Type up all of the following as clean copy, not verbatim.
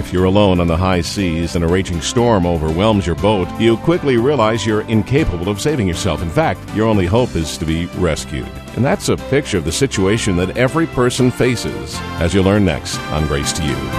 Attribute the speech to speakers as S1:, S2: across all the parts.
S1: If you're alone on the high seas and a raging storm overwhelms your boat, you quickly realize you're incapable of saving yourself. In fact, your only hope is to be rescued. And that's a picture of the situation that every person faces, as you'll learn next on Grace to You.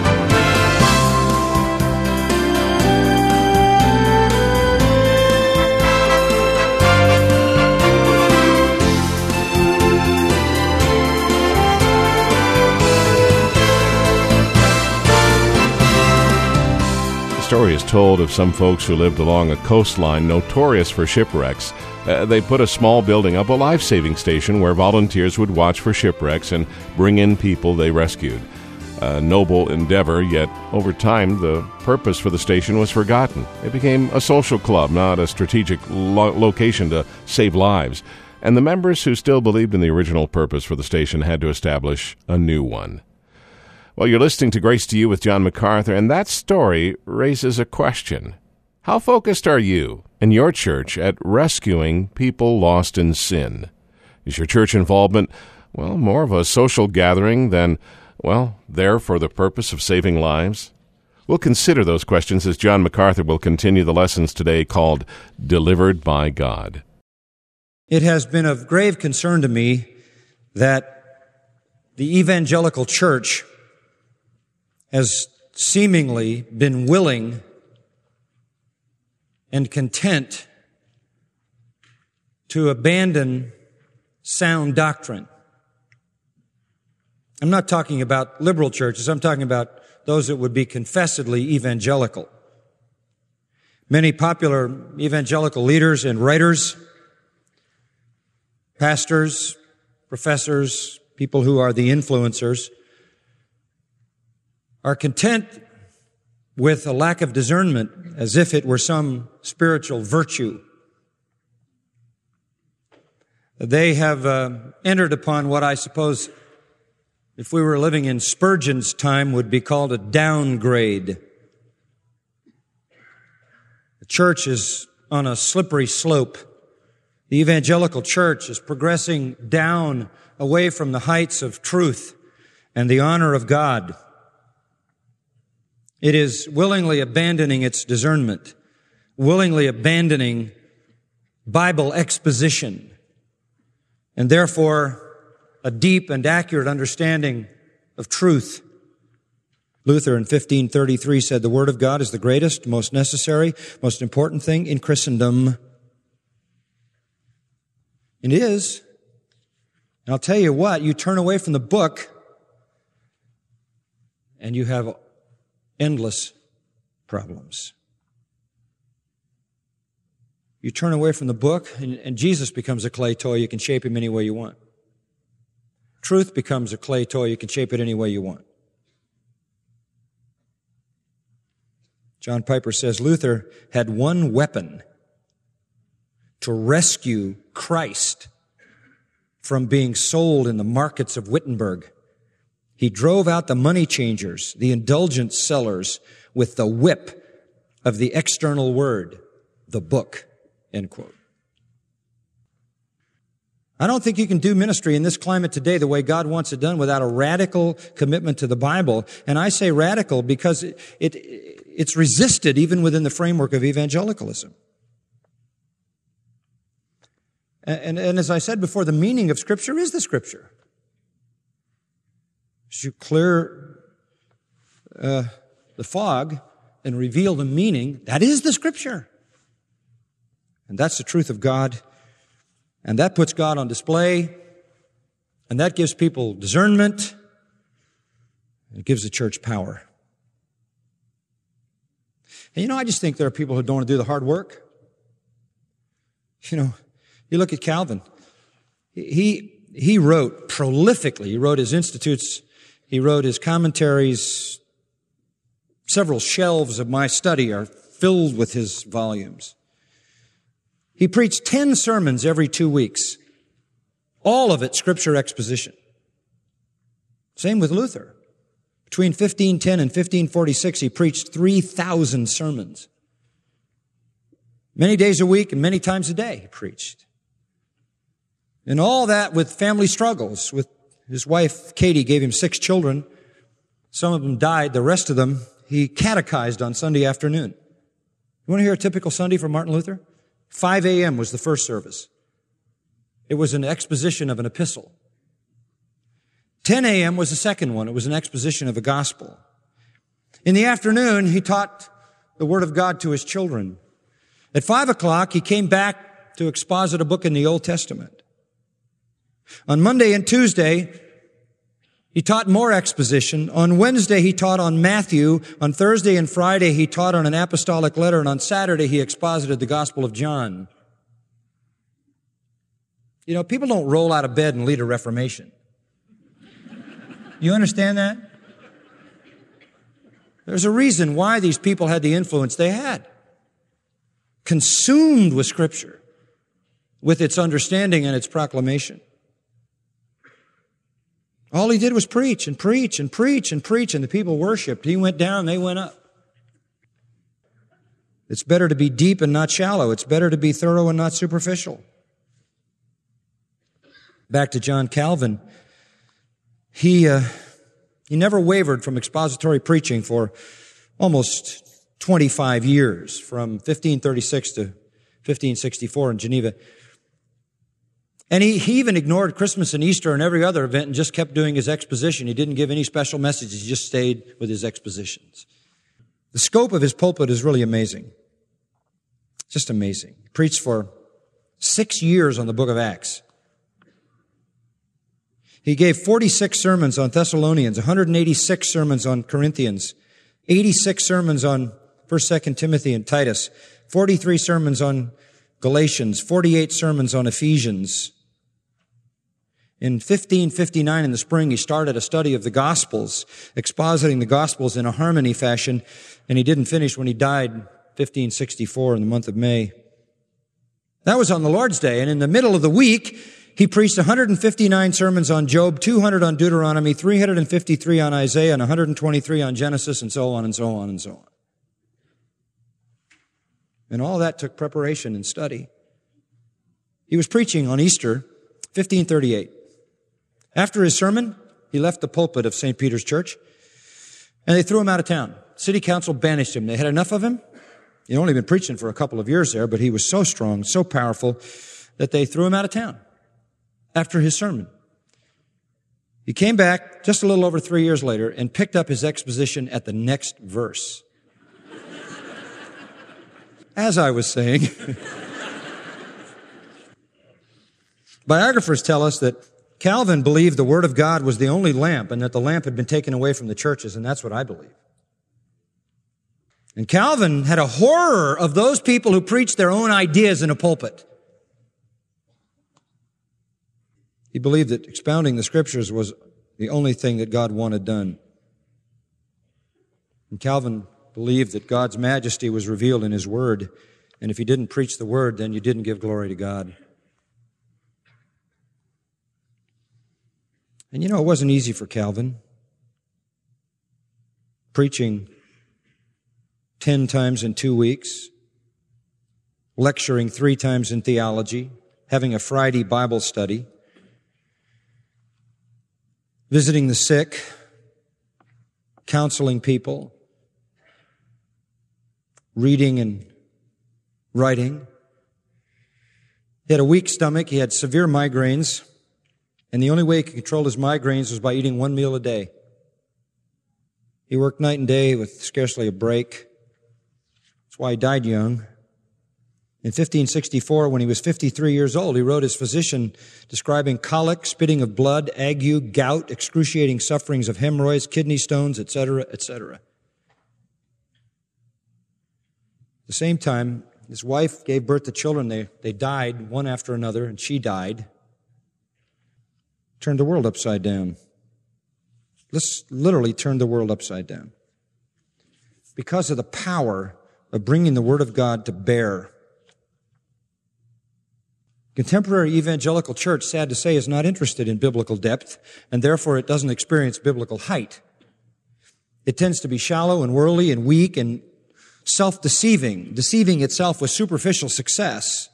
S1: The story is told of some folks who lived along a coastline notorious for shipwrecks. They put a small building up, a life-saving station where volunteers would watch for shipwrecks and bring in people they rescued. A noble endeavor, yet over time the purpose for the station was forgotten. It became a social club, not a strategic location to save lives. And the members who still believed in the original purpose for the station had to establish a new one. Well, you're listening to Grace to You with John MacArthur, and that story raises a question. How focused are you and your church at rescuing people lost in sin? Is your church involvement, more of a social gathering than, there for the purpose of saving lives? We'll consider those questions as John MacArthur will continue the lessons today called Delivered by God.
S2: It has been of grave concern to me that the evangelical church has seemingly been willing and content to abandon sound doctrine. I'm not talking about liberal churches. I'm talking about those that would be confessedly evangelical. Many popular evangelical leaders and writers, pastors, professors, people who are the influencers, are content with a lack of discernment as if it were some spiritual virtue. They have entered upon what I suppose, if we were living in Spurgeon's time, would be called a downgrade. The church is on a slippery slope. The evangelical church is progressing down away from the heights of truth and the honor of God. It is willingly abandoning its discernment, willingly abandoning Bible exposition, and therefore a deep and accurate understanding of truth. Luther in 1533 said, "The Word of God is the greatest, most necessary, most important thing in Christendom." It is. And I'll tell you what, you turn away from the book and you have endless problems. You turn away from the book, and Jesus becomes a clay toy. You can shape him any way you want. Truth becomes a clay toy. You can shape it any way you want. John Piper says Luther had one weapon to rescue Christ from being sold in the markets of Wittenberg. He drove out the money changers, the indulgence sellers, with the whip of the external word, the book, end quote. I don't think you can do ministry in this climate today the way God wants it done without a radical commitment to the Bible. And I say radical because it's resisted even within the framework of evangelicalism. And as I said before, the meaning of Scripture is the Scripture. As you clear the fog and reveal the meaning, that is the Scripture. And that's the truth of God. And that puts God on display. And that gives people discernment. It gives the church power. And I just think there are people who don't want to do the hard work. You look at Calvin. He wrote prolifically. He wrote his Institutes. He wrote his commentaries. Several shelves of my study are filled with his volumes. He preached 10 sermons every 2 weeks. All of it scripture exposition. Same with Luther. Between 1510 and 1546, he preached 3,000 sermons. Many days a week and many times a day he preached. And all that with family struggles. With his wife, Katie, gave him 6 children. Some of them died. The rest of them he catechized on Sunday afternoon. You want to hear a typical Sunday for Martin Luther? 5 a.m. was the first service. It was an exposition of an epistle. 10 a.m. was the second one. It was an exposition of a gospel. In the afternoon, he taught the Word of God to his children. At 5 o'clock, he came back to exposit a book in the Old Testament. On Monday and Tuesday, he taught more exposition. On Wednesday, he taught on Matthew. On Thursday and Friday, he taught on an apostolic letter. And on Saturday, he exposited the Gospel of John. You know, people don't roll out of bed and lead a reformation. You understand that? There's a reason why these people had the influence they had. Consumed with Scripture, with its understanding and its proclamation. All he did was preach and preach and preach and preach, and the people worshiped. He went down, they went up. It's better to be deep and not shallow. It's better to be thorough and not superficial. Back to John Calvin. He never wavered from expository preaching for almost 25 years, from 1536 to 1564 in Geneva. And he even ignored Christmas and Easter and every other event and just kept doing his exposition. He didn't give any special messages. He just stayed with his expositions. The scope of his pulpit is really amazing. Just amazing. He preached for 6 years on the book of Acts. He gave 46 sermons on Thessalonians, 186 sermons on Corinthians, 86 sermons on 1st, 2nd Timothy and Titus, 43 sermons on Galatians, 48 sermons on Ephesians. In 1559 in the spring, he started a study of the Gospels, expositing the Gospels in a harmony fashion, and he didn't finish when he died 1564 in the month of May. That was on the Lord's Day, and in the middle of the week, he preached 159 sermons on Job, 200 on Deuteronomy, 353 on Isaiah, and 123 on Genesis, and so on and so on and so on. And all that took preparation and study. He was preaching on Easter, 1538. After his sermon, he left the pulpit of St. Peter's Church, and they threw him out of town. City council banished him. They had enough of him. He'd only been preaching for a couple of years there, but he was so strong, so powerful, that they threw him out of town after his sermon. He came back just a little over 3 years later and picked up his exposition at the next verse. As I was saying, biographers tell us that Calvin believed the Word of God was the only lamp and that the lamp had been taken away from the churches, and that's what I believe. And Calvin had a horror of those people who preached their own ideas in a pulpit. He believed that expounding the Scriptures was the only thing that God wanted done. And Calvin believed that God's majesty was revealed in His Word, and if you didn't preach the Word, then you didn't give glory to God. And you know, it wasn't easy for Calvin. Preaching 10 times in 2 weeks, lecturing 3 times in theology, having a Friday Bible study, visiting the sick, counseling people, reading and writing. He had a weak stomach. He had severe migraines. And the only way he could control his migraines was by eating 1 meal a day. He worked night and day with scarcely a break. That's why he died young. In 1564, when he was 53 years old, he wrote his physician describing colic, spitting of blood, ague, gout, excruciating sufferings of hemorrhoids, kidney stones, etc., etc. At the same time, his wife gave birth to children. They died one after another, and she died. Turned the world upside down. This literally turned the world upside down. Because of the power of bringing the Word of God to bear. Contemporary evangelical church, sad to say, is not interested in biblical depth, and therefore it doesn't experience biblical height. It tends to be shallow and worldly and weak and self-deceiving, deceiving itself with superficial success.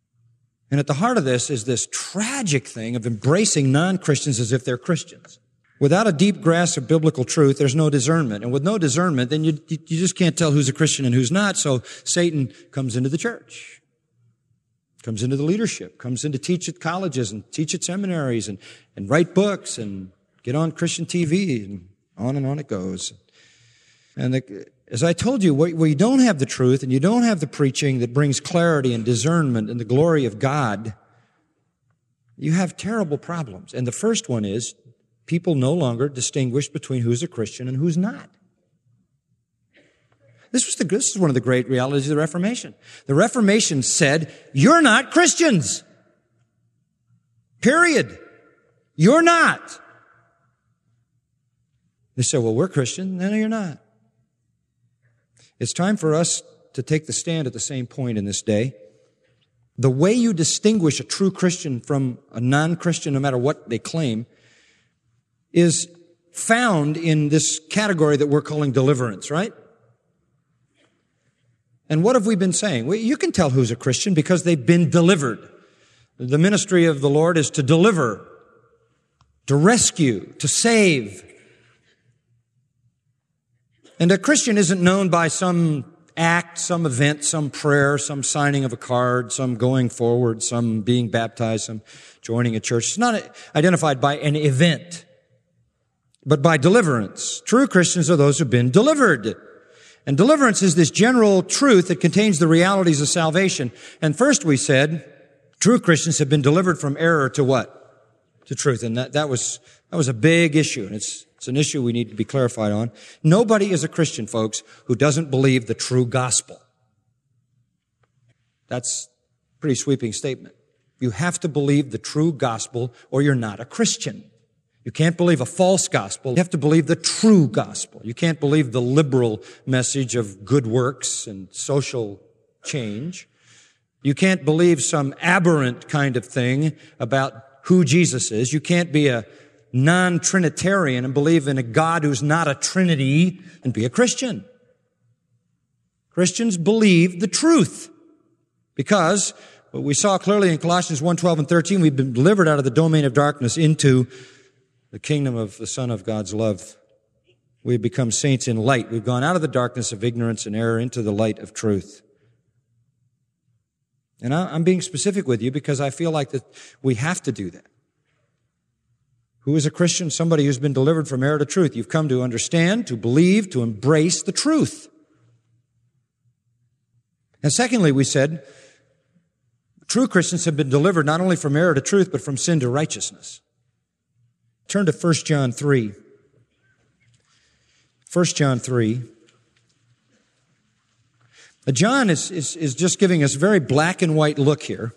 S2: And at the heart of this is this tragic thing of embracing non-Christians as if they're Christians. Without a deep grasp of biblical truth, there's no discernment. And with no discernment, then you just can't tell who's a Christian and who's not. So Satan comes into the church, comes into the leadership, comes in to teach at colleges and teach at seminaries and write books and get on Christian TV and on it goes. And as I told you, where you don't have the truth and you don't have the preaching that brings clarity and discernment and the glory of God, you have terrible problems. And the first one is people no longer distinguish between who's a Christian and who's not. This is one of the great realities of the Reformation. The Reformation said, you're not Christians. Period. You're not. They said, well, we're Christian. No, you're not. It's time for us to take the stand at the same point in this day. The way you distinguish a true Christian from a non-Christian, no matter what they claim, is found in this category that we're calling deliverance, right? And what have we been saying? Well, you can tell who's a Christian because they've been delivered. The ministry of the Lord is to deliver, to rescue, to save. And a Christian isn't known by some act, some event, some prayer, some signing of a card, some going forward, some being baptized, some joining a church. It's not identified by an event, but by deliverance. True Christians are those who've been delivered. And deliverance is this general truth that contains the realities of salvation. And first we said, true Christians have been delivered from error to what? To truth. And that was a big issue. And it's an issue we need to be clarified on. Nobody is a Christian, folks, who doesn't believe the true gospel. That's a pretty sweeping statement. You have to believe the true gospel or you're not a Christian. You can't believe a false gospel. You have to believe the true gospel. You can't believe the liberal message of good works and social change. You can't believe some aberrant kind of thing about who Jesus is. You can't be a non-Trinitarian and believe in a God who's not a Trinity and be a Christian. Christians believe the truth because what we saw clearly in Colossians 1:12 and 13, we've been delivered out of the domain of darkness into the kingdom of the Son of God's love. We've become saints in light. We've gone out of the darkness of ignorance and error into the light of truth. And I'm being specific with you because I feel like that we have to do that. Who is a Christian? Somebody who's been delivered from error to truth. You've come to understand, to believe, to embrace the truth. And secondly, we said, true Christians have been delivered not only from error to truth, but from sin to righteousness. Turn to 1 John 3. 1 John 3. John is just giving us a very black and white look here.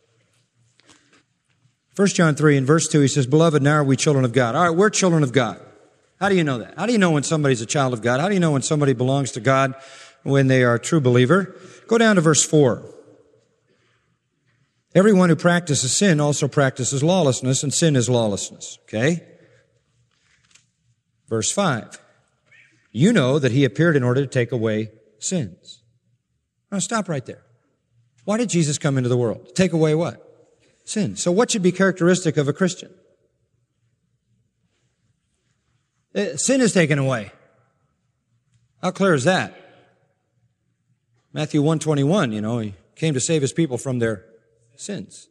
S2: 1 John 3 in verse 2, he says, Beloved, now are we children of God. All right, we're children of God. How do you know that? How do you know when somebody's a child of God? How do you know when somebody belongs to God, when they are a true believer? Go down to verse 4. Everyone who practices sin also practices lawlessness, and sin is lawlessness. Okay? Verse 5. You know that he appeared in order to take away sins. Now stop right there. Why did Jesus come into the world? To take away what? Sin. So what should be characteristic of a Christian? Sin is taken away. How clear is that? Matthew 1:21, he came to save his people from their sins.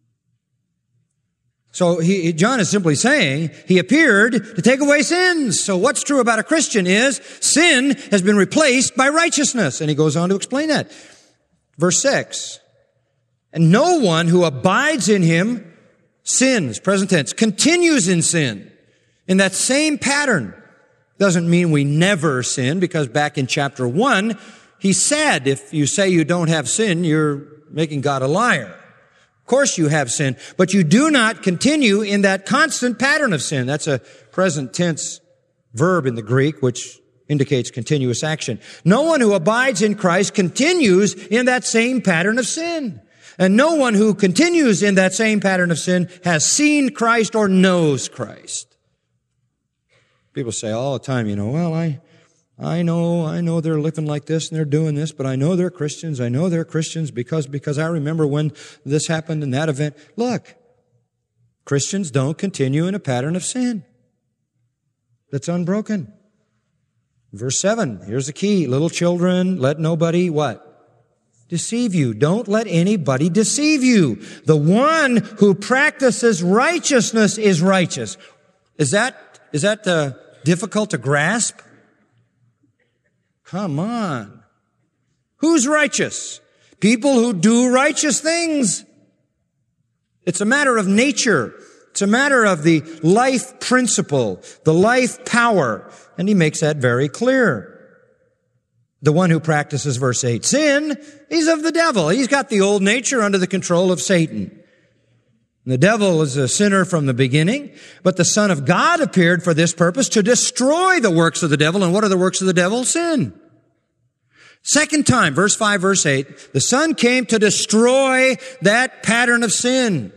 S2: So John is simply saying he appeared to take away sins. So what's true about a Christian is sin has been replaced by righteousness. And he goes on to explain that. Verse 6. And no one who abides in him sins, present tense, continues in sin. In that same pattern. Doesn't mean we never sin, because back in chapter 1, he said, if you say you don't have sin, you're making God a liar. Of course you have sin, but you do not continue in that constant pattern of sin. That's a present tense verb in the Greek, which indicates continuous action. No one who abides in Christ continues in that same pattern of sin. And no one who continues in that same pattern of sin has seen Christ or knows Christ. People say all the time, well, I know they're living like this and they're doing this, but I know they're Christians. I know they're Christians because I remember when this happened in that event. Look, Christians don't continue in a pattern of sin. that's unbroken. Verse 7, here's the key. Little children, let nobody what? Deceive you. Don't let anybody deceive you. The one who practices righteousness is righteous. Is that difficult to grasp? Come on. Who's righteous? People who do righteous things. It's a matter of nature. It's a matter of the life principle, the life power. And he makes that very clear. The one who practices, verse 8, sin, he's of the devil. He's got the old nature under the control of Satan. The devil is a sinner from the beginning, but the Son of God appeared for this purpose, to destroy the works of the devil. And what are the works of the devil? Sin. Second time, verse 5, verse 8, the Son came to destroy that pattern of sin,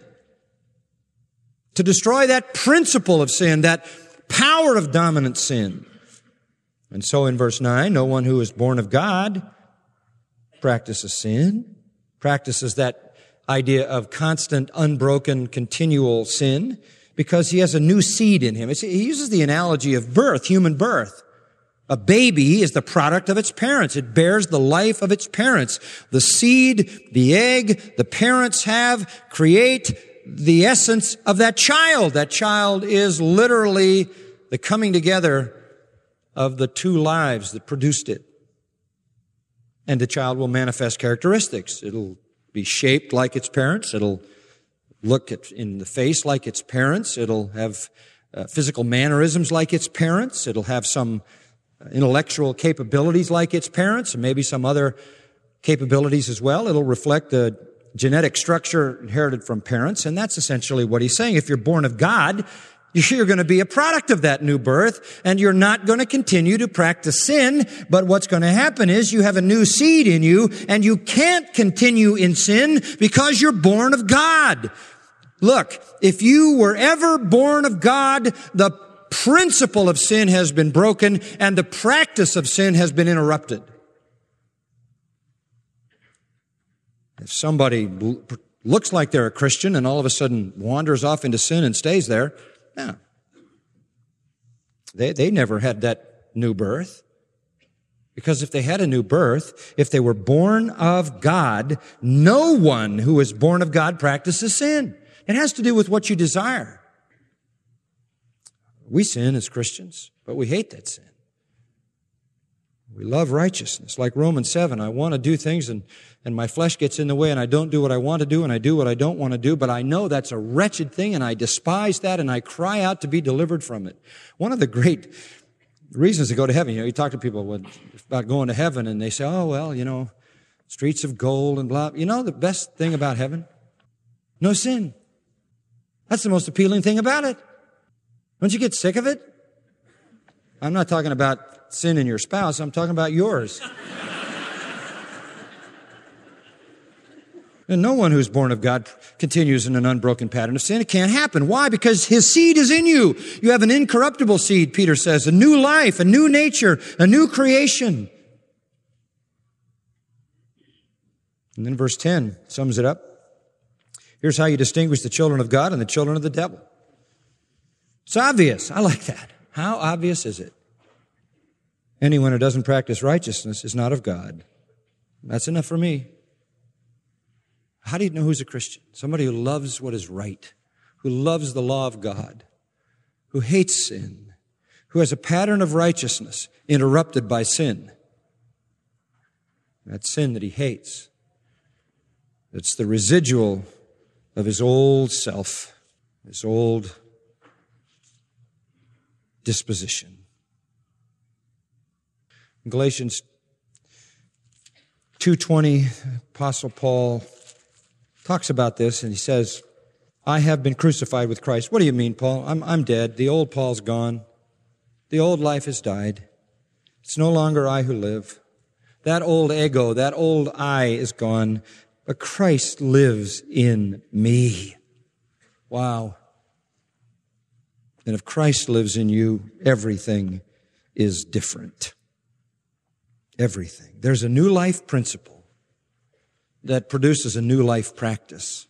S2: to destroy that principle of sin, that power of dominant sin. And so in verse 9, no one who is born of God practices sin, practices that idea of constant, unbroken, continual sin, because he has a new seed in him. He uses the analogy of birth, human birth. A baby is the product of its parents. It bears the life of its parents. The seed, the egg, the parents have create the essence of that child. That child is literally the coming together of the two lives that produced it. And the child will manifest characteristics. It'll be shaped like its parents. It'll look in the face like its parents. It'll have physical mannerisms like its parents. It'll have some intellectual capabilities like its parents, and maybe some other capabilities as well. It'll reflect the genetic structure inherited from parents, and that's essentially what he's saying. If you're born of God, you're going to be a product of that new birth, and you're not going to continue to practice sin, but what's going to happen is you have a new seed in you, and you can't continue in sin because you're born of God. Look, if you were ever born of God, the principle of sin has been broken, and the practice of sin has been interrupted. If somebody looks like they're a Christian and all of a sudden wanders off into sin and stays there, no. They never had that new birth. Because if they had a new birth, if they were born of God, no one who is born of God practices sin. It has to do with what you desire. We sin as Christians, but we hate that sin. We love righteousness. Like Romans 7, I want to do things and my flesh gets in the way and I don't do what I want to do and I do what I don't want to do, but I know that's a wretched thing and I despise that and I cry out to be delivered from it. One of the great reasons to go to heaven, you talk to people about going to heaven and they say, oh, well, streets of gold and blah. You know the best thing about heaven? No sin. That's the most appealing thing about it. Don't you get sick of it? I'm not talking about sin in your spouse. I'm talking about yours. And no one who's born of God continues in an unbroken pattern of sin. It can't happen. Why? Because his seed is in you. You have an incorruptible seed, Peter says, a new life, a new nature, a new creation. And then verse 10 sums it up. Here's how you distinguish the children of God and the children of the devil. It's obvious. I like that. How obvious is it? Anyone who doesn't practice righteousness is not of God. That's enough for me. How do you know who's a Christian? Somebody who loves what is right, who loves the law of God, who hates sin, who has a pattern of righteousness interrupted by sin. That sin that he hates. It's the residual of his old self, his old disposition. In Galatians 2:20, Apostle Paul talks about this and he says, I have been crucified with Christ. What do you mean, Paul? I'm dead. The old Paul's gone. The old life has died. It's no longer I who live. That old ego, that old I is gone, but Christ lives in me. Wow. And if Christ lives in you, everything is different. Everything. There's a new life principle that produces a new life practice.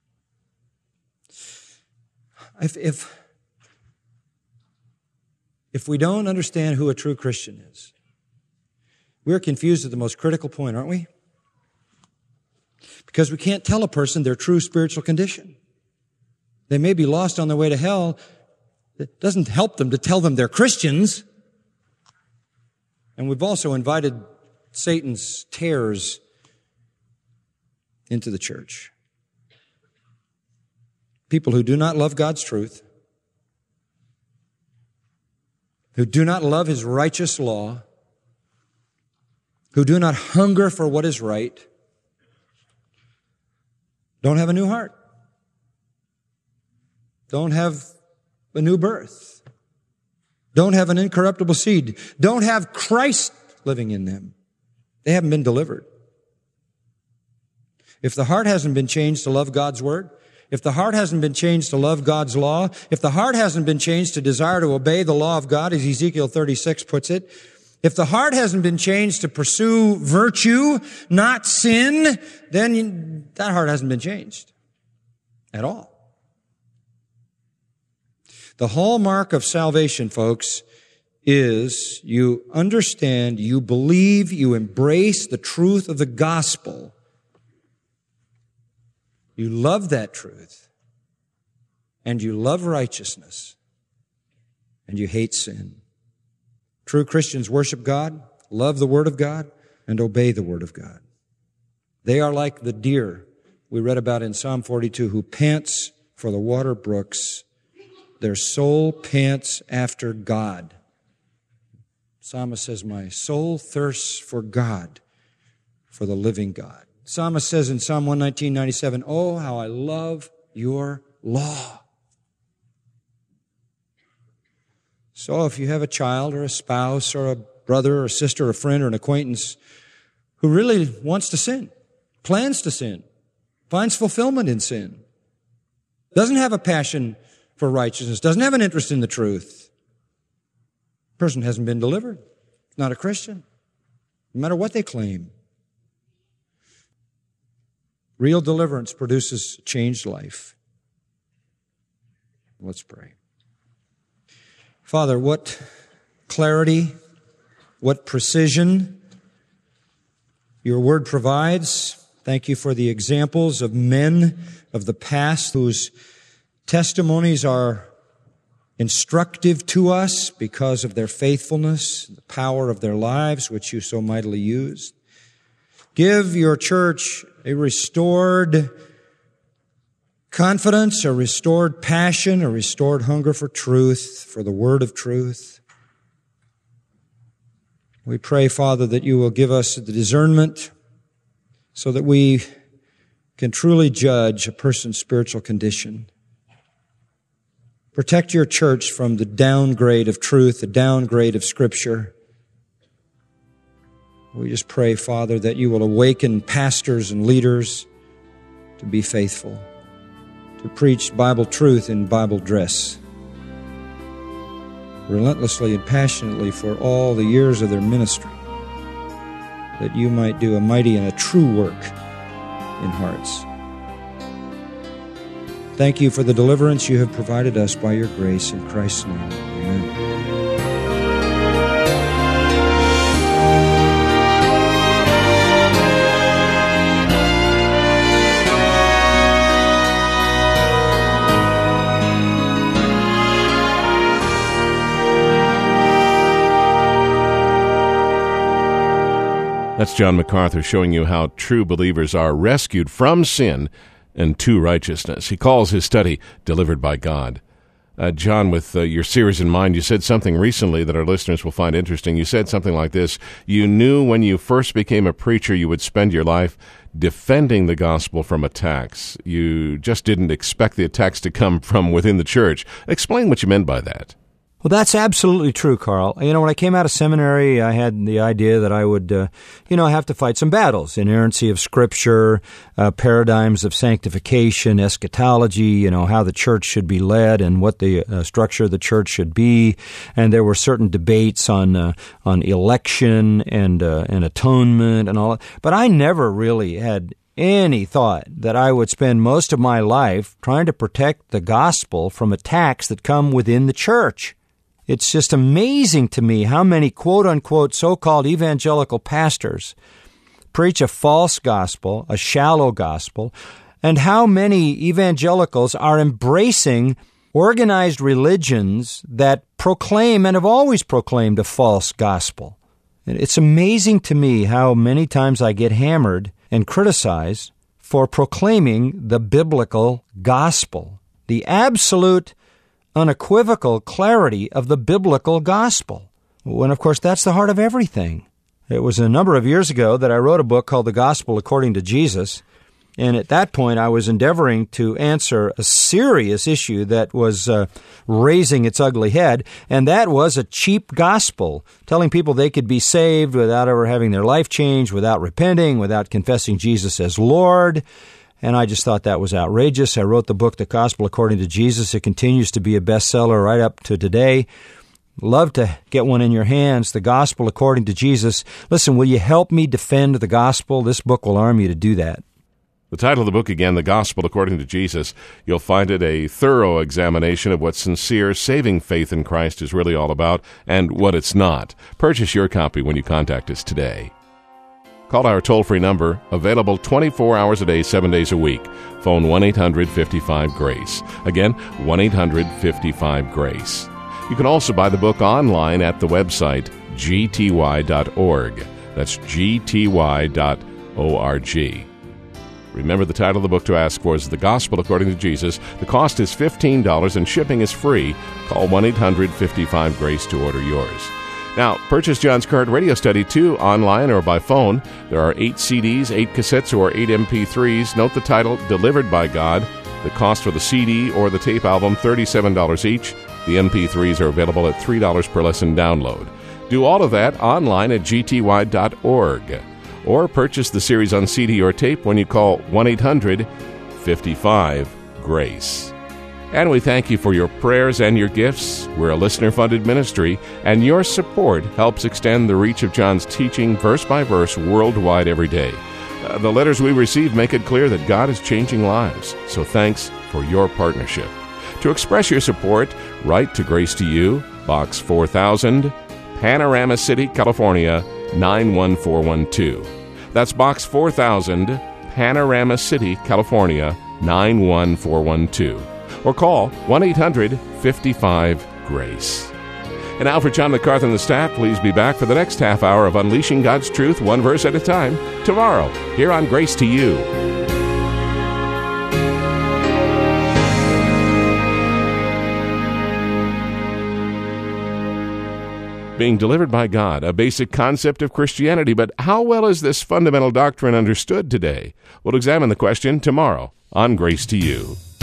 S2: If if we don't understand who a true Christian is, we're confused at the most critical point, aren't we? Because we can't tell a person their true spiritual condition. They may be lost on their way to hell. It doesn't help them to tell them they're Christians. And we've also invited Satan's tares into the church. People who do not love God's truth, who do not love His righteous law, who do not hunger for what is right, don't have a new heart, don't have a new birth, don't have an incorruptible seed, don't have Christ living in them. They haven't been delivered. If the heart hasn't been changed to love God's word, if the heart hasn't been changed to love God's law, if the heart hasn't been changed to desire to obey the law of God, as Ezekiel 36 puts it, if the heart hasn't been changed to pursue virtue, not sin, then that heart hasn't been changed at all. The hallmark of salvation, folks, is you understand, you believe, you embrace the truth of the gospel. You love that truth, and you love righteousness, and you hate sin. True Christians worship God, love the Word of God, and obey the Word of God. They are like the deer we read about in Psalm 42, who pants for the water brooks. Their soul pants after God. Psalmist says, my soul thirsts for God, for the living God. Psalmist says in Psalm 119:97, oh, how I love your law. So if you have a child or a spouse or a brother or sister or a friend or an acquaintance who really wants to sin, plans to sin, finds fulfillment in sin, doesn't have a passion for righteousness, doesn't have an interest in the truth, the person hasn't been delivered. It's not a Christian, no matter what they claim. Real deliverance produces a changed life. Let's pray. Father, what clarity, what precision your word provides. Thank you for the examples of men of the past whose testimonies are instructive to us because of their faithfulness, the power of their lives, which you so mightily used. Give your church a restored confidence, a restored passion, a restored hunger for truth, for the word of truth. We pray, Father, that you will give us the discernment so that we can truly judge a person's spiritual condition. Protect your church from the downgrade of truth, the downgrade of Scripture. We just pray, Father, that you will awaken pastors and leaders to be faithful, to preach Bible truth in Bible dress, relentlessly and passionately for all the years of their ministry, that you might do a mighty and a true work in hearts. Thank you for the deliverance you have provided us by your grace. In Christ's name, amen.
S1: That's John MacArthur showing you how true believers are rescued from sin and to righteousness. He calls his study Delivered by God. John, with your series in mind, you said something recently that our listeners will find interesting. You said something like this: you knew when you first became a preacher you would spend your life defending the gospel from attacks. You just didn't expect the attacks to come from within the church. Explain what you meant by that.
S2: Well, that's absolutely true, Carl. You know, when I came out of seminary, I had the idea that I would, have to fight some battles. Inerrancy of Scripture, paradigms of sanctification, eschatology, how the church should be led and what the structure of the church should be. And there were certain debates on election and atonement and all that. But I never really had any thought that I would spend most of my life trying to protect the gospel from attacks that come within the church. It's just amazing to me how many quote-unquote so-called evangelical pastors preach a false gospel, a shallow gospel, and how many evangelicals are embracing organized religions that proclaim and have always proclaimed a false gospel. It's amazing to me how many times I get hammered and criticized for proclaiming the biblical gospel, the absolute, unequivocal clarity of the biblical gospel, when, of course, that's the heart of everything. It was a number of years ago that I wrote a book called The Gospel According to Jesus, and at that point I was endeavoring to answer a serious issue that was raising its ugly head, and that was a cheap gospel, telling people they could be saved without ever having their life changed, without repenting, without confessing Jesus as Lord. And I just thought that was outrageous. I wrote the book, The Gospel According to Jesus. It continues to be a bestseller right up to today. Love to get one in your hands, The Gospel According to Jesus. Listen, will you help me defend the gospel? This book will arm you to do that.
S1: The title of the book again, The Gospel According to Jesus. You'll find it a thorough examination of what sincere, saving faith in Christ is really all about and what it's not. Purchase your copy when you contact us today. Call our toll-free number, available 24 hours a day, 7 days a week. Phone 1-800-55-GRACE. Again, 1-800-55-GRACE. You can also buy the book online at the website gty.org. That's gty.org. Remember, the title of the book to ask for is The Gospel According to Jesus. The cost is $15 and shipping is free. Call 1-800-55-GRACE to order yours. Now, purchase John's current radio study too, online or by phone. There are 8 CDs, 8 cassettes, or 8 MP3s. Note the title, Delivered by God. The cost for the CD or the tape album, $37 each. The MP3s are available at $3 per lesson download. Do all of that online at gty.org. Or purchase the series on CD or tape when you call 1-800-55-GRACE. And we thank you for your prayers and your gifts. We're a listener-funded ministry, and your support helps extend the reach of John's teaching verse by verse worldwide every day. The letters we receive make it clear that God is changing lives, so thanks for your partnership. To express your support, write to Grace to You, Box 4000, Panorama City, California, 91412. That's Box 4000, Panorama City, California, 91412. Or call 1-800-55-GRACE. And now for John MacArthur and the staff, please be back for the next half hour of Unleashing God's Truth, one verse at a time, tomorrow, here on Grace to You. Being delivered by God, a basic concept of Christianity, but how well is this fundamental doctrine understood today? We'll examine the question tomorrow on Grace to You.